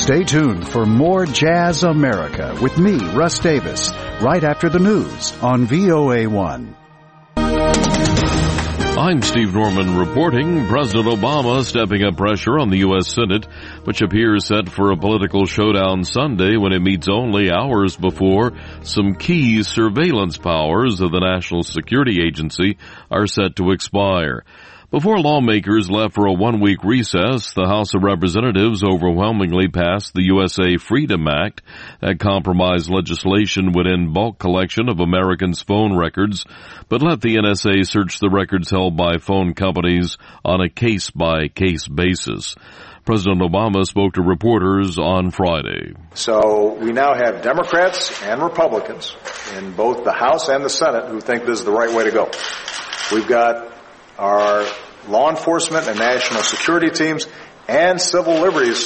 Stay tuned for more Jazz America with me, Russ Davis, right after the news on VOA1. I'm Steve Norman reporting. President Obama stepping up pressure on the U.S. Senate, which appears set for a political showdown Sunday when it meets only hours before some key surveillance powers of the National Security Agency are set to expire. Before lawmakers left for a one-week recess, the House of Representatives overwhelmingly passed the USA Freedom Act. That compromise legislation would end bulk collection of Americans' phone records, but let the NSA search the records held by phone companies on a case-by-case basis. President Obama spoke to reporters on Friday. So we now have Democrats and Republicans in both the House and the Senate who think this is the right way to go. We've got our law enforcement and national security teams and civil liberties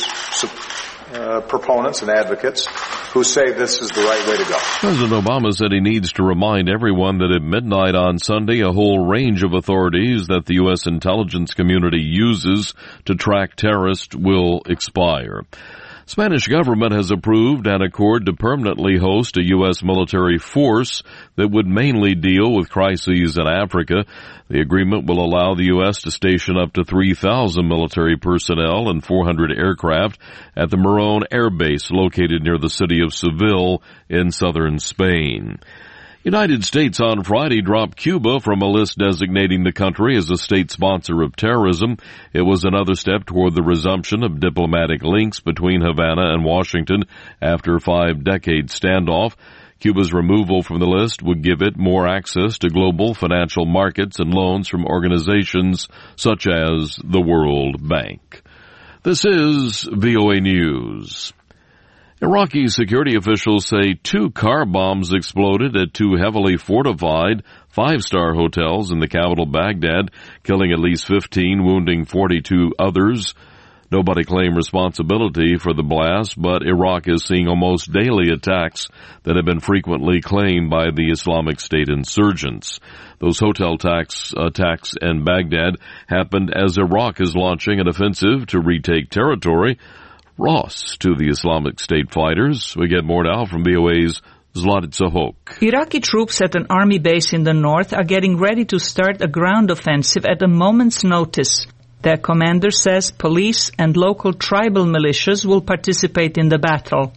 proponents and advocates who say this is the right way to go. President Obama said he needs to remind everyone that at midnight on Sunday, a whole range of authorities that the U.S. intelligence community uses to track terrorists will expire. Spanish government has approved an accord to permanently host a U.S. military force that would mainly deal with crises in Africa. The agreement will allow the U.S. to station up to 3,000 military personnel and 400 aircraft at the Morón Air Base located near the city of Seville in southern Spain. United States on Friday dropped Cuba from a list designating the country as a state sponsor of terrorism. It was another step toward the resumption of diplomatic links between Havana and Washington after a 5-decade standoff. Cuba's removal from the list would give it more access to global financial markets and loans from organizations such as the World Bank. This is VOA News. Iraqi security officials say 2 car bombs exploded at 2 heavily fortified 5-star hotels in the capital Baghdad, killing at least 15, wounding 42 others. Nobody claimed responsibility for the blast, but Iraq is seeing almost daily attacks that have been frequently claimed by the Islamic State insurgents. Those hotel attacks in Baghdad happened as Iraq is launching an offensive to retake territory. Ross to the Islamic State fighters. We get more now from VOA's Zlatitsa Hoke. Iraqi troops at an army base in the north are getting ready to start a ground offensive at a moment's notice. Their commander says police and local tribal militias will participate in the battle.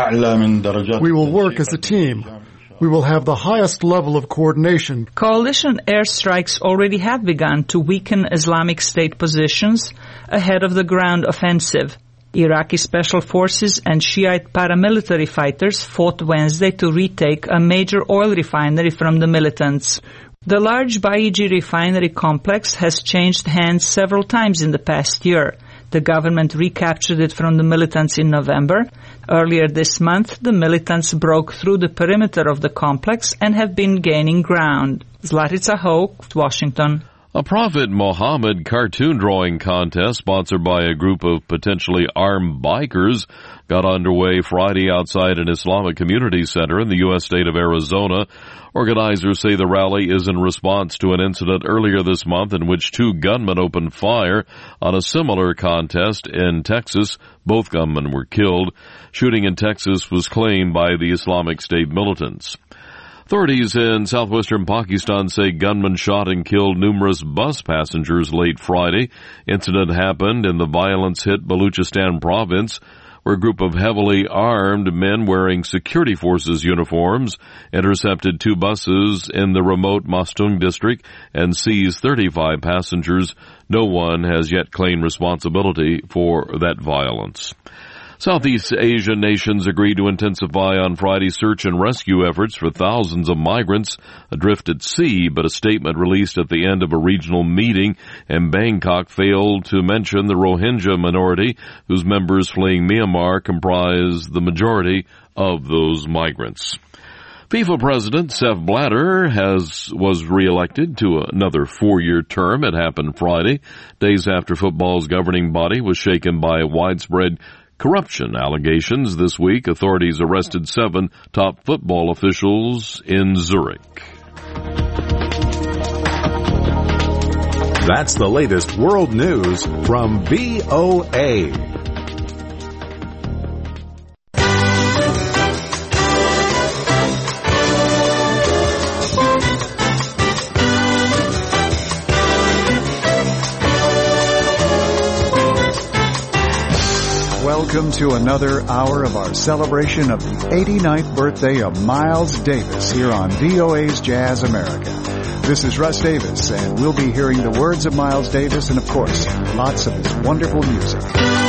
We will work as a team. We will have the highest level of coordination. Coalition airstrikes already have begun to weaken Islamic State positions ahead of the ground offensive. Iraqi special forces and Shiite paramilitary fighters fought Wednesday to retake a major oil refinery from the militants. The large Baiji refinery complex has changed hands several times in the past year. The government recaptured it from the militants in November. Earlier this month, the militants broke through the perimeter of the complex and have been gaining ground. Zlatitsa Hoke, Washington. A Prophet Muhammad cartoon drawing contest sponsored by a group of potentially armed bikers got underway Friday outside an Islamic community center in the U.S. state of Arizona. Organizers say the rally is in response to an incident earlier this month in which 2 gunmen opened fire on a similar contest in Texas. Both gunmen were killed. Shooting in Texas was claimed by the Islamic State militants. Authorities in southwestern Pakistan say gunmen shot and killed numerous bus passengers late Friday. Incident happened in the violence-hit Baluchistan province, where a group of heavily armed men wearing security forces uniforms intercepted 2 buses in the remote Mastung district and seized 35 passengers. No one has yet claimed responsibility for that violence. Southeast Asian nations agreed to intensify on Friday search and rescue efforts for thousands of migrants adrift at sea, but a statement released at the end of a regional meeting in Bangkok failed to mention the Rohingya minority, whose members fleeing Myanmar comprise the majority of those migrants. FIFA President Sepp Blatter was reelected to another 4-year term. It happened Friday, days after football's governing body was shaken by widespread corruption allegations. This week, authorities arrested 7 top football officials in Zurich. That's the latest world news from VOA. Welcome to another hour of our celebration of the 89th birthday of Miles Davis here on VOA's Jazz America. This is Russ Davis, and we'll be hearing the words of Miles Davis and, of course, lots of his wonderful music.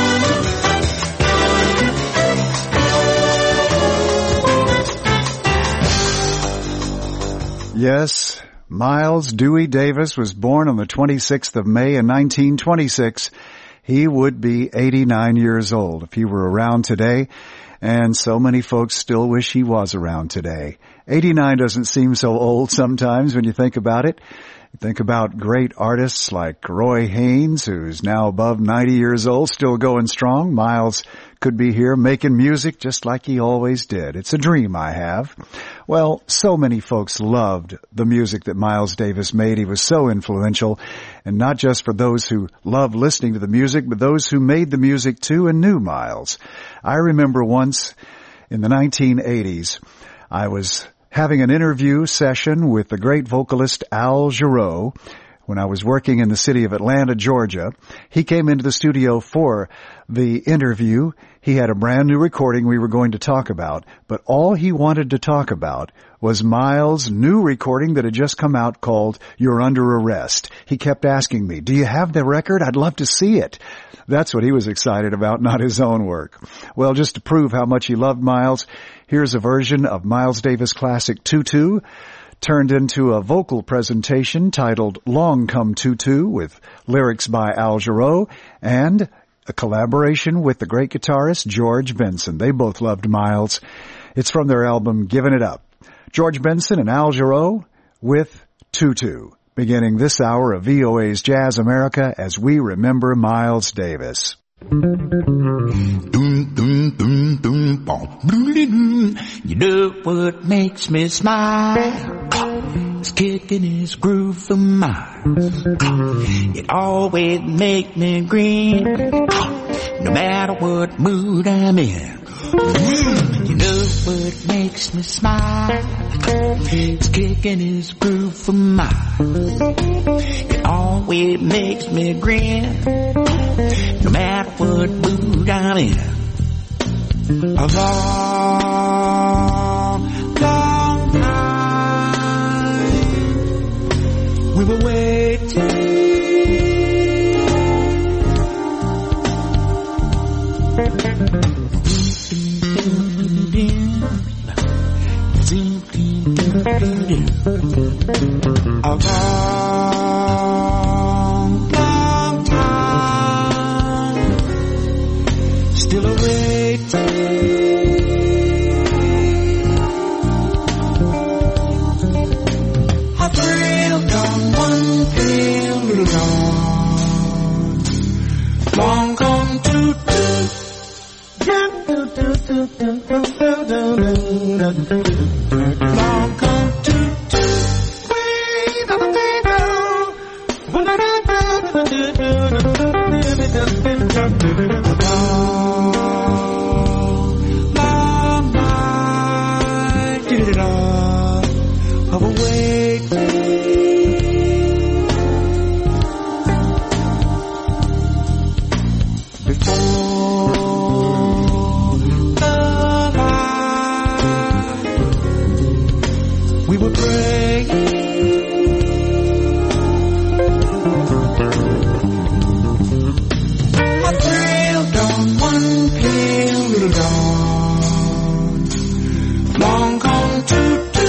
Yes, Miles Dewey Davis was born on the 26th of May in 1926. He would be 89 years old if he were around today, and so many folks still wish he was around today. 89 doesn't seem so old sometimes when you think about it. You think about great artists like Roy Haynes, who's now above 90 years old, still going strong. Miles could be here making music just like he always did. It's a dream I have. Well, so many folks loved the music that Miles Davis made. He was so influential, and not just for those who loved listening to the music, but those who made the music too and knew Miles. I remember once in the 1980s, I was having an interview session with the great vocalist Al Jarreau when I was working in the city of Atlanta, Georgia. He came into the studio for the interview. He had a brand new recording we were going to talk about, but all he wanted to talk about was Miles' new recording that had just come out called You're Under Arrest. He kept asking me, do you have the record? I'd love to see it. That's what he was excited about, not his own work. Well, just to prove how much he loved Miles, here's a version of Miles Davis' classic Tutu, turned into a vocal presentation titled Long Come Tutu with lyrics by Al Jarreau and a collaboration with the great guitarist George Benson. They both loved Miles. It's from their album Giving It Up. George Benson and Al Jarreau with Tutu, beginning this hour of VOA's Jazz America as we remember Miles Davis. You know what makes me smile? It's kicking his groove for miles. It always makes me grin, no matter what mood I'm in. You know what makes me smile? It's kicking his groove for miles. It always makes me grin, no matter what mood I'm in. A long, long time we were waiting. A long, long time still awaiting. I thrilled on one pale little dawn. Long come long come long night did it all of awaiting. Before the light we were praying. I thrilled on one pale little dawn. Long come Tutu.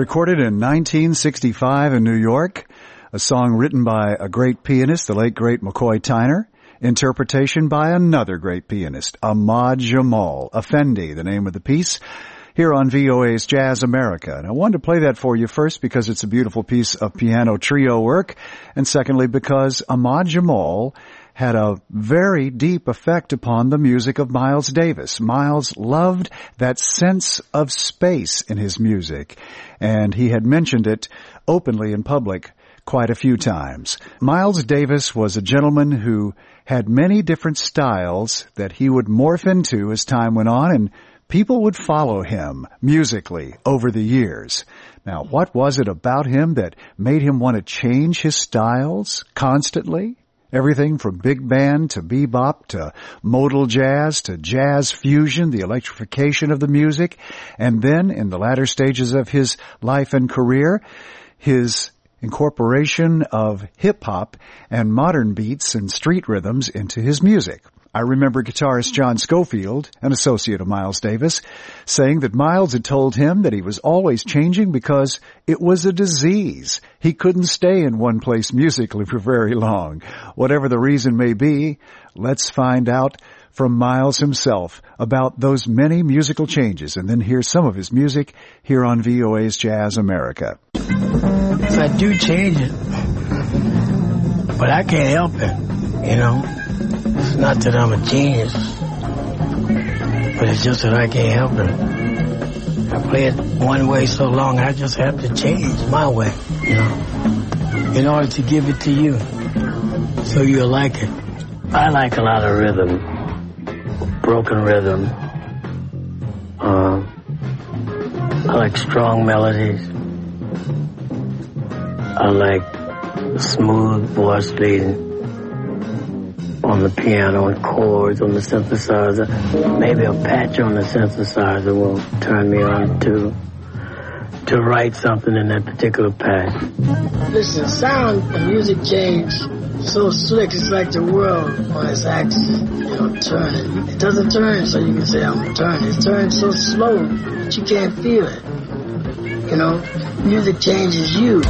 Recorded in 1965 in New York, a song written by a great pianist, the late great McCoy Tyner, interpretation by another great pianist, Ahmad Jamal. Effendi, the name of the piece, here on VOA's Jazz America. And I wanted to play that for you first because it's a beautiful piece of piano trio work, and secondly because Ahmad Jamal had a very deep effect upon the music of Miles Davis. Miles loved that sense of space in his music, and he had mentioned it openly in public quite a few times. Miles Davis was a gentleman who had many different styles that he would morph into as time went on, and people would follow him musically over the years. Now, what was it about him that made him want to change his styles constantly? Everything from big band to bebop to modal jazz to jazz fusion, the electrification of the music, and then in the latter stages of his life and career, his incorporation of hip-hop and modern beats and street rhythms into his music. I remember guitarist John Scofield, an associate of Miles Davis, saying that Miles had told him that he was always changing because it was a disease. He couldn't stay in one place musically for very long. Whatever the reason may be, let's find out from Miles himself about those many musical changes, and then hear some of his music here on VOA's Jazz America. So I do change it, but I can't help it, you know. It's not that I'm a genius, but it's just that I can't help it. I play it one way so long, I just have to change my way, you know, in order to give it to you, so you'll like it. I like a lot of rhythm, broken rhythm. I like strong melodies. I like smooth voice leading on the piano and chords on the synthesizer. Maybe a patch on the synthesizer will turn me on to write something in that particular patch. Listen, sound and music change so slick. It's like the world on its axis, you know, turning. It doesn't turn so you can say I'm turning. It turns so slow that you can't feel it. You know, music changes you.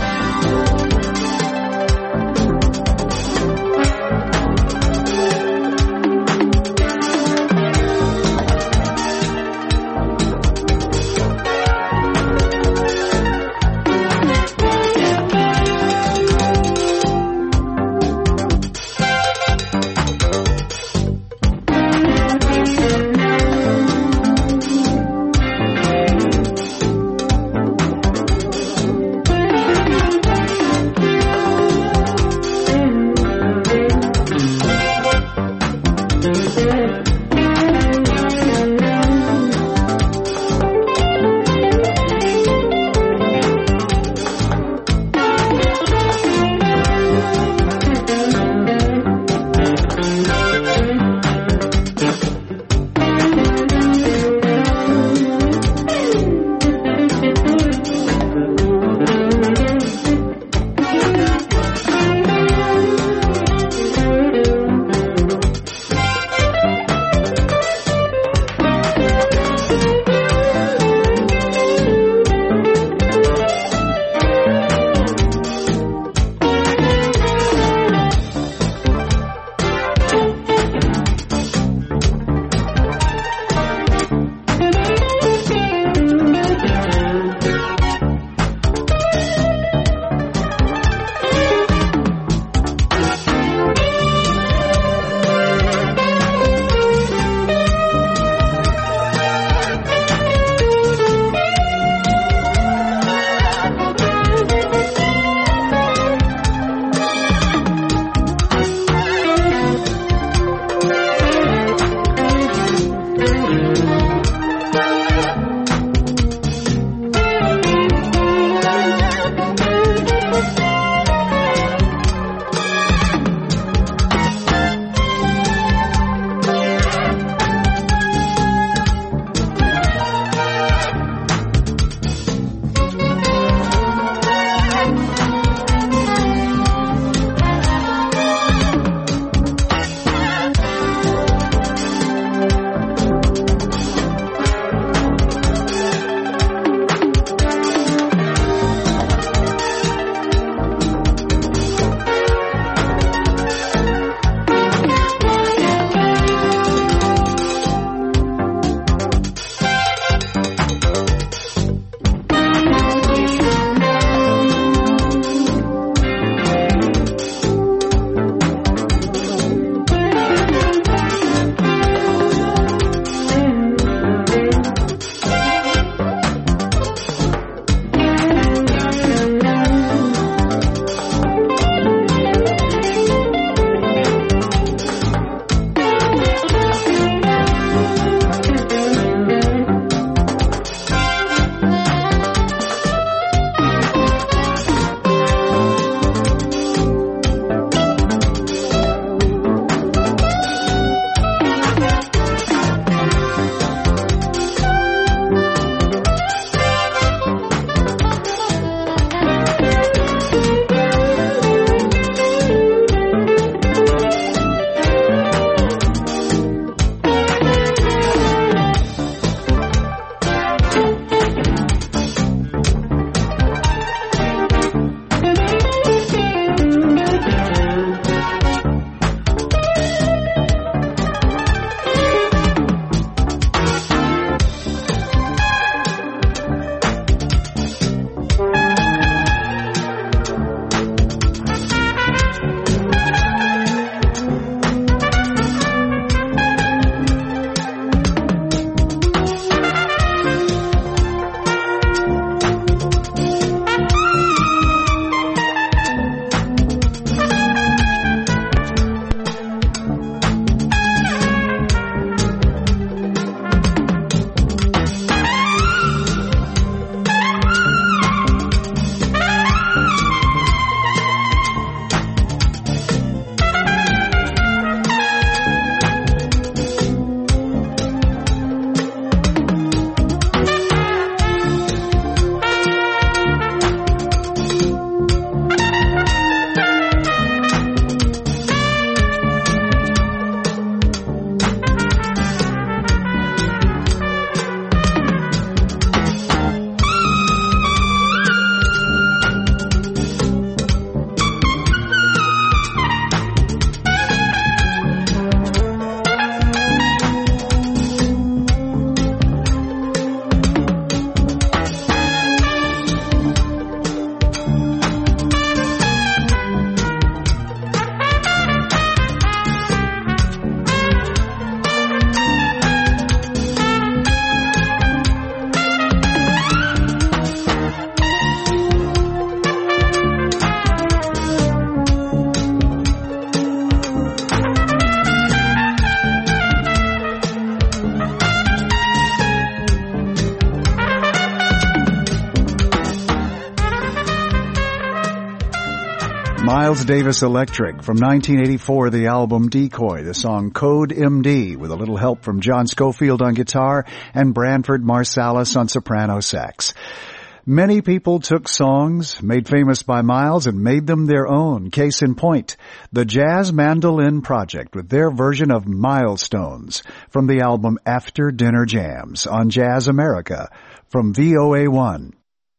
Miles Davis Electric. From 1984, the album Decoy, the song Code MD, with a little help from John Schofield on guitar and Branford Marsalis on soprano sax. Many people took songs made famous by Miles and made them their own. Case in point, the Jazz Mandolin Project with their version of Milestones from the album After Dinner Jams on Jazz America from VOA1.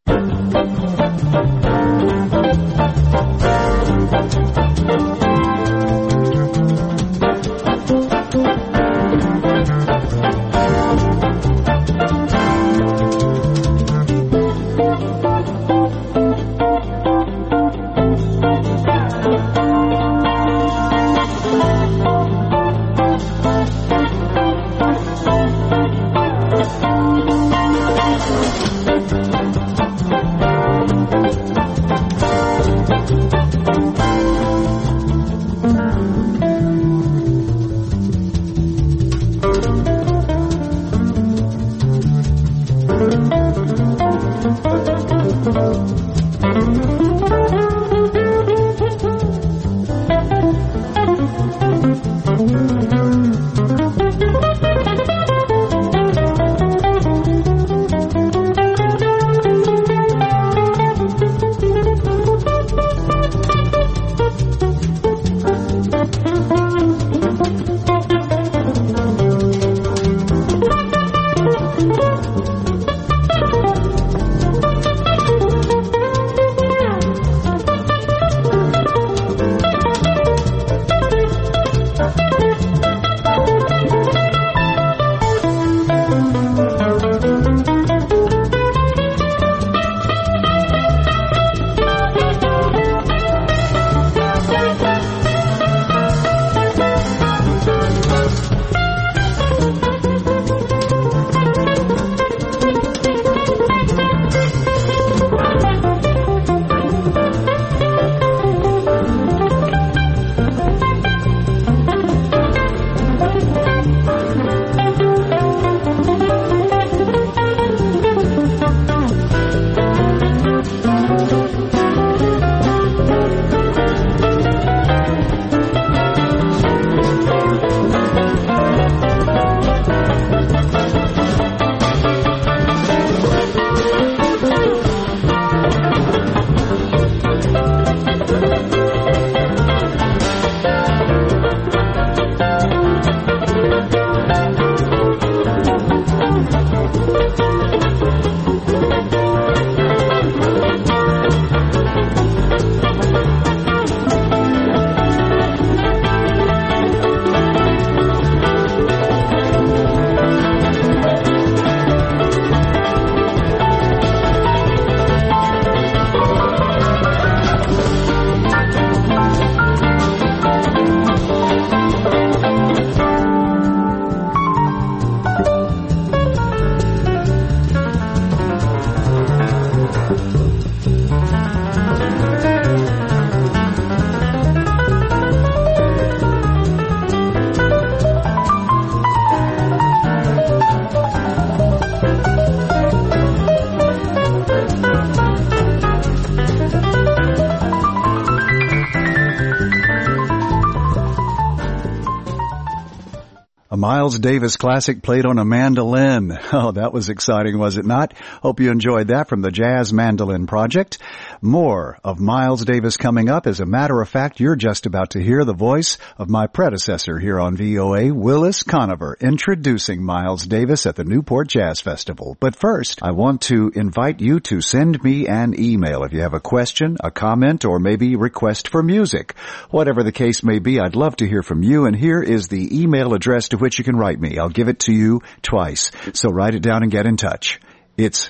Miles Davis classic played on a mandolin. Oh, that was exciting, was it not? Hope you enjoyed that from the Jazz Mandolin Project. More of Miles Davis coming up. As a matter of fact, you're just about to hear the voice of my predecessor here on VOA, Willis Conover, introducing Miles Davis at the Newport Jazz Festival. But first, I want to invite you to send me an email if you have a question, a comment, or maybe request for music. Whatever the case may be, I'd love to hear from you, and here is the email address to which you can write me. I'll give it to you twice, so write it down and get in touch. It's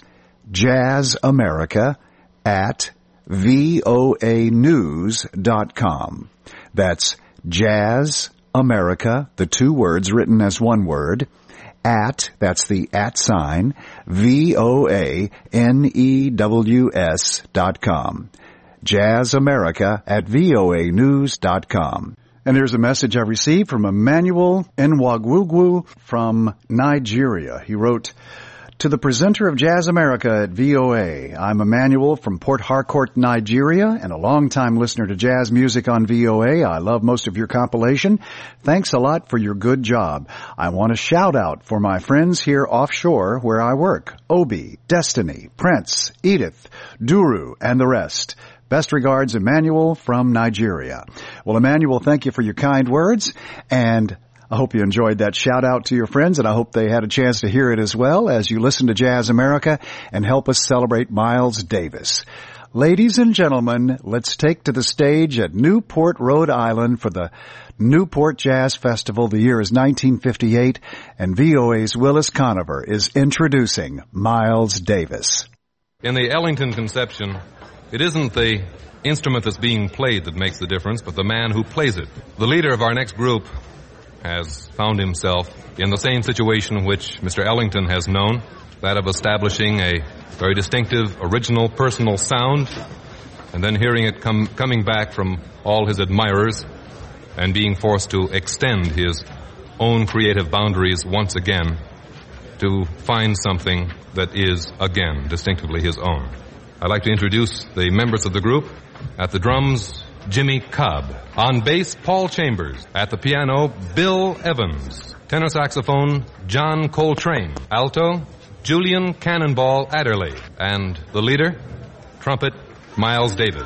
jazzamerica@voanews.com. That's Jazz America, the two words written as one word, at, that's the at sign, VOANEWS.com. jazzamerica@voanews.com. And there's a message I received from Emmanuel Nwagwugwu from Nigeria. He wrote, to the presenter of Jazz America at VOA. I'm Emmanuel from Port Harcourt, Nigeria, and a longtime listener to jazz music on VOA. I love most of your compilation. Thanks a lot for your good job. I want a shout out for my friends here offshore where I work. Obi, Destiny, Prince, Edith, Duru, and the rest. Best regards, Emmanuel from Nigeria. Well, Emmanuel, thank you for your kind words, and I hope you enjoyed that shout out to your friends, and I hope they had a chance to hear it as well as you listen to Jazz America and help us celebrate Miles Davis. Ladies and gentlemen, let's take to the stage at Newport, Rhode Island for the Newport Jazz Festival. The year is 1958, and VOA's Willis Conover is introducing Miles Davis. In the Ellington conception, it isn't the instrument that's being played that makes the difference, but the man who plays it. The leader of our next group has found himself in the same situation which Mr. Ellington has known, that of establishing a very distinctive, original, personal sound, and then hearing it coming back from all his admirers and being forced to extend his own creative boundaries once again to find something that is, again, distinctively his own. I'd like to introduce the members of the group. At the drums, Jimmy Cobb. On bass, Paul Chambers. At the piano, Bill Evans. Tenor saxophone, John Coltrane. Alto, Julian Cannonball Adderley. And the leader, trumpet, Miles Davis.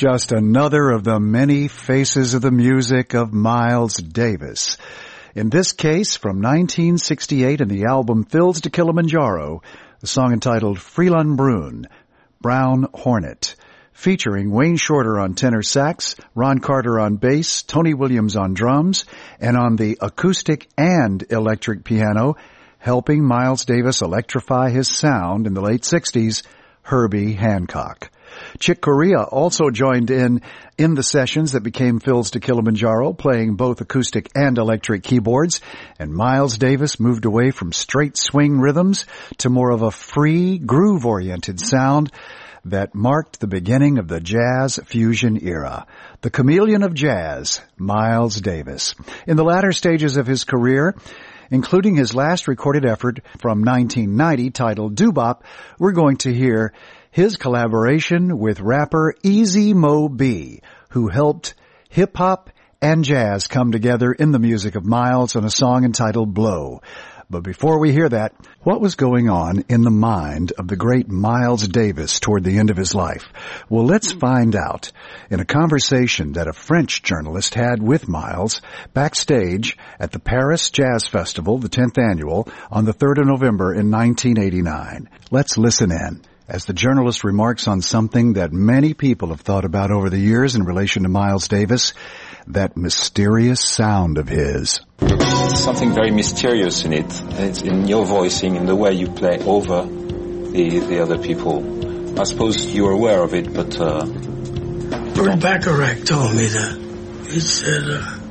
just another of the many faces of the music of Miles Davis. In this case, from 1968 in the album Fields to Kilimanjaro, the song entitled Freelon Brune, Brown Hornet, featuring Wayne Shorter on tenor sax, Ron Carter on bass, Tony Williams on drums, and on the acoustic and electric piano, helping Miles Davis electrify his sound in the late 60s, Herbie Hancock. Chick Corea also joined in the sessions that became Fields to Kilimanjaro, playing both acoustic and electric keyboards, and Miles Davis moved away from straight swing rhythms to more of a free, groove-oriented sound that marked the beginning of the jazz fusion era. The chameleon of jazz, Miles Davis. In the latter stages of his career, including his last recorded effort from 1990 titled Doo-Bop, we're going to hear his collaboration with rapper Easy Mo Bee, who helped hip-hop and jazz come together in the music of Miles on a song entitled Blow. But before we hear that, what was going on in the mind of the great Miles Davis toward the end of his life? Well, let's find out in a conversation that a French journalist had with Miles backstage at the Paris Jazz Festival, the 10th annual, on the 3rd of November in 1989. Let's listen in as the journalist remarks on something that many people have thought about over the years in relation to Miles Davis, that mysterious sound of his. Something very mysterious in it. It's in your voicing, in the way you play over the other people. I suppose you're aware of it, but... Burt Bacharach told me that. He said,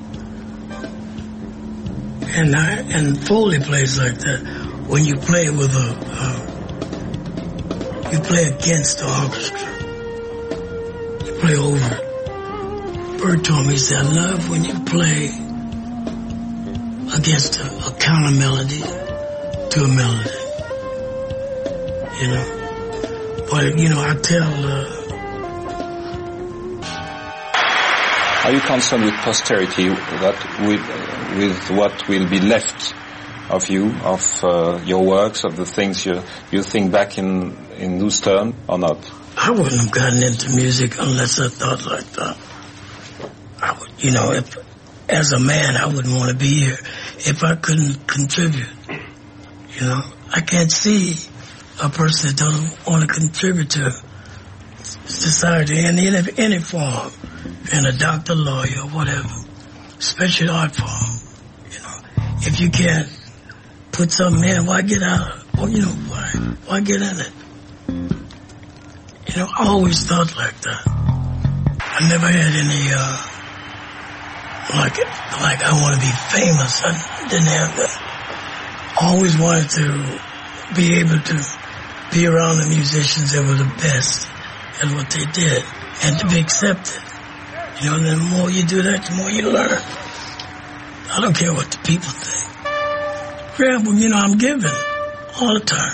and Foley plays like that. When you play with you play against the orchestra. You play over it. Burt told me, he said, I love when you play against a counter melody to a melody. You know? But, you know, I tell... Are you concerned with posterity, with what will be left of you, of your works, of the things you think back in those terms, or not? I wouldn't have gotten into music unless I thought like that. I would, you know, if as a man I wouldn't want to be here if I couldn't contribute. You know, I can't see a person that doesn't want to contribute to society in any form, in a doctor, lawyer, whatever, especially art form. You know, if you can't put something in, why get out? Well, you know, why get in it? You know, I always thought like that. I never had any like I want to be famous. I didn't have that. I always wanted to be able to be around the musicians that were the best at what they did and to be accepted. You know, and the more you do that, the more you learn. I don't care what the people think. Yeah, well, you know, I'm giving all the time.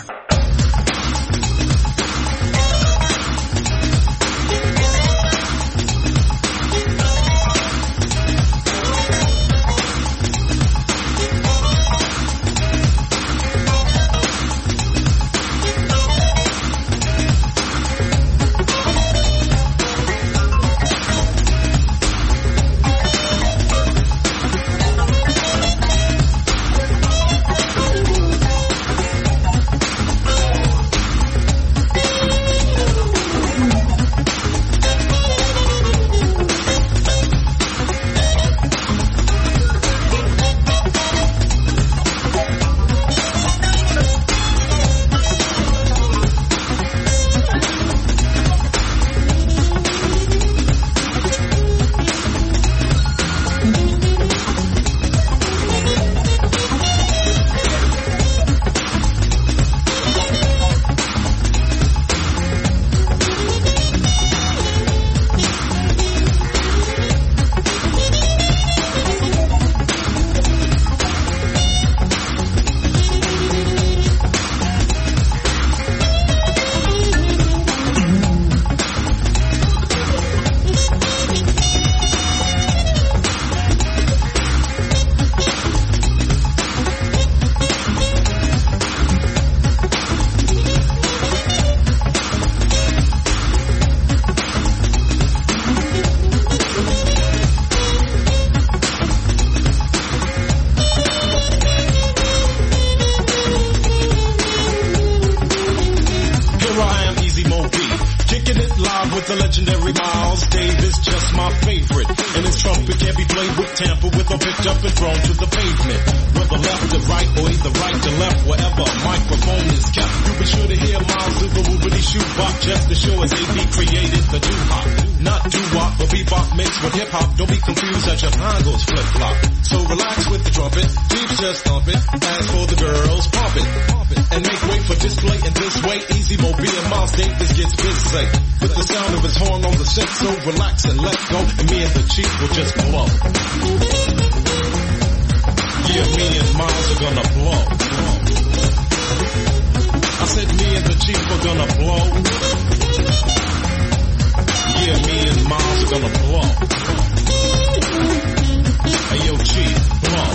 with a pitch up and thrown to the pavement. Whether left to right or either right to left, wherever a microphone is kept, you'll be sure to hear Miles do the woobity shoot bop, just to show as AB created the doo-hop. Not doo-wop, but bebop mixed with hip-hop. Don't be confused as your time goes flip-flop. So relax with the trumpet, Jeeps just thump it. As for the girls, pump it. And make way for display in this way. Easy Mobile and Miles Davis gets busy with the sound of his horn on the synth. So relax and let go, and me and the Chief will just blow. Yeah, me and Miles are gonna blow. I said me and the Chief are gonna blow. Yeah, me and Miles are gonna blow. Hey, yo, Chief, blow.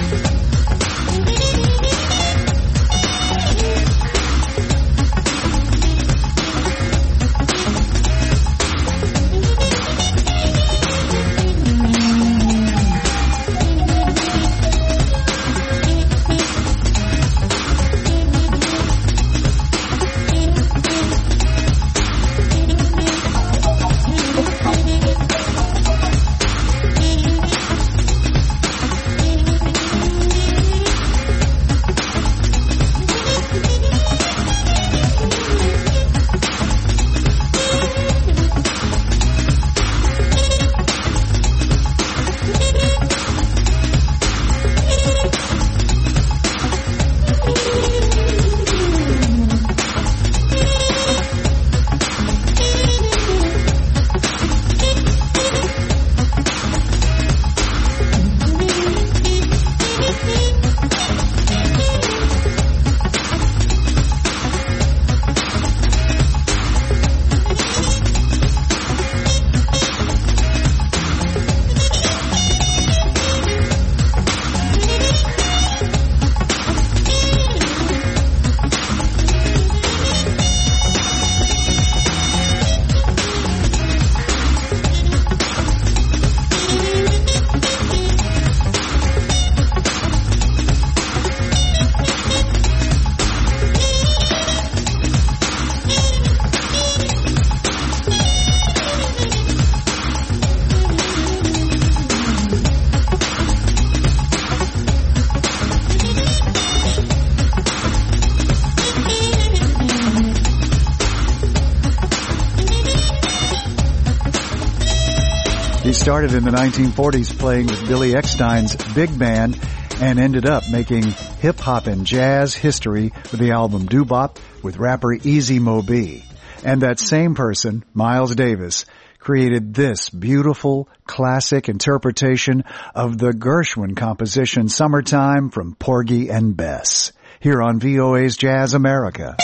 He started in the 1940s playing with Billy Eckstine's big band and ended up making hip-hop and jazz history with the album Doo-Bop with rapper Easy Mo Bee. And that same person, Miles Davis, created this beautiful classic interpretation of the Gershwin composition Summertime from Porgy and Bess, here on VOA's Jazz America.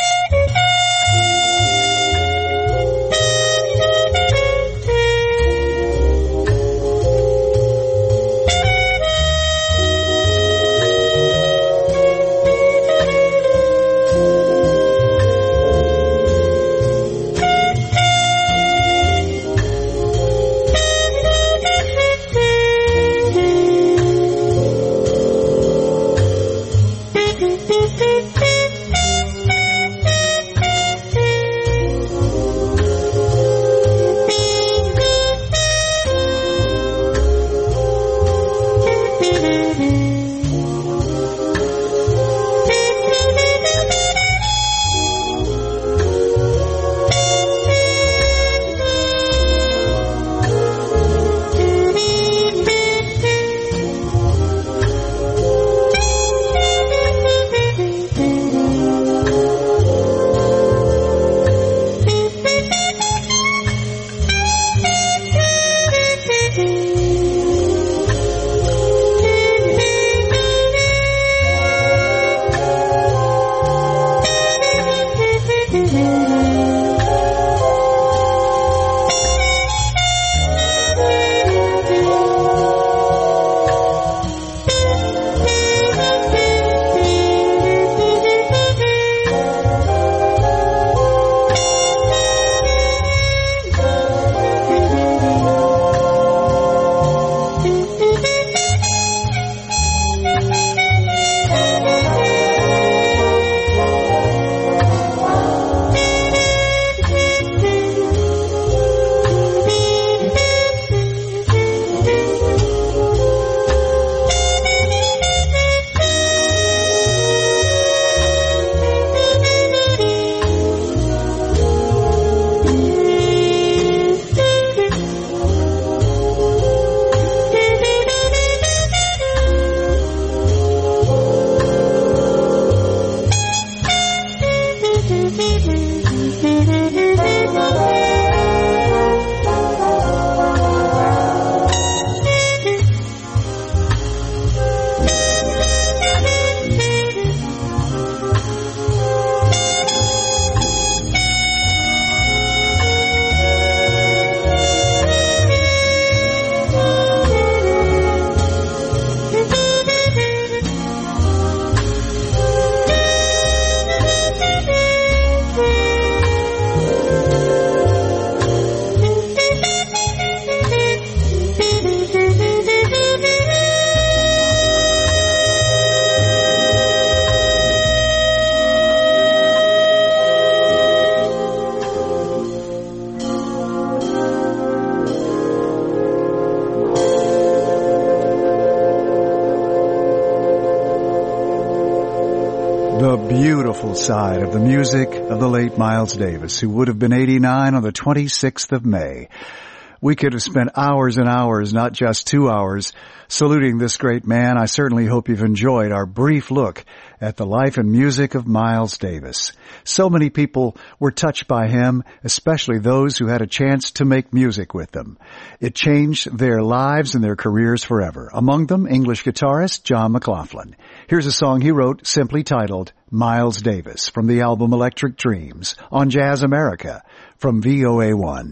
The beautiful side of the music of the late Miles Davis, who would have been 89 on the 26th of May. We could have spent hours and hours, not just 2 hours, saluting this great man. I certainly hope you've enjoyed our brief look at the life and music of Miles Davis. So many people were touched by him, especially those who had a chance to make music with them. It changed their lives and their careers forever. Among them, English guitarist John McLaughlin. Here's a song he wrote simply titled Miles Davis from the album Electric Dreams on Jazz America from VOA1.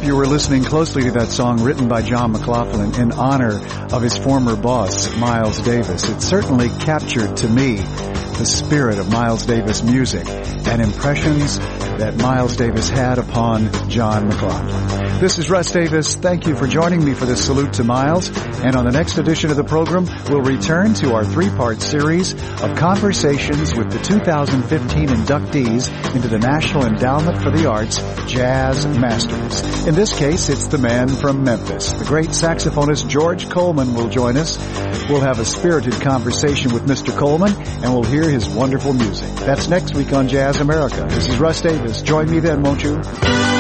you were listening closely to that song written by John McLaughlin in honor of his former boss, Miles Davis. It certainly captured to me the spirit of Miles Davis music and impressions that Miles Davis had upon John McLaughlin. This is Russ Davis. Thank you for joining me for this salute to Miles. And on the next edition of the program, we'll return to our three-part series of conversations with the 2015 inductees into the National Endowment for the Arts Jazz Masters. In this case, it's the man from Memphis. The great saxophonist George Coleman will join us. We'll have a spirited conversation with Mr. Coleman, and we'll hear his wonderful music. That's next week on Jazz America. This is Russ Davis. Join me then, won't you?